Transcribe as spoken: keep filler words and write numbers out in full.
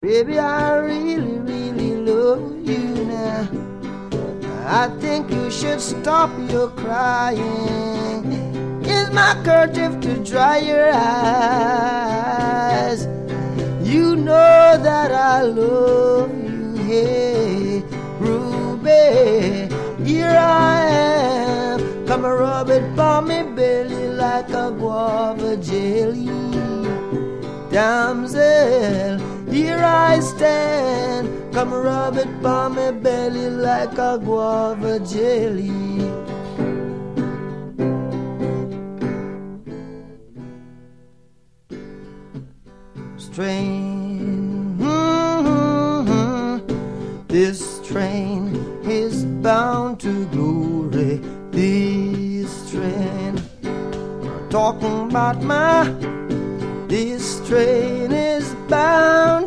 Baby, I really, really love you now. I think you should stop your crying. Here's my kerchief to dry your eyes. You know that I love you, hey, Ruby. Here I am, come and rub it by me belly like a guava jelly. Damsel, here I stand, come and rub it by me belly like a guava jelly. Train, mm-hmm. This train is bound to glory. This train, talking about my, this train is bound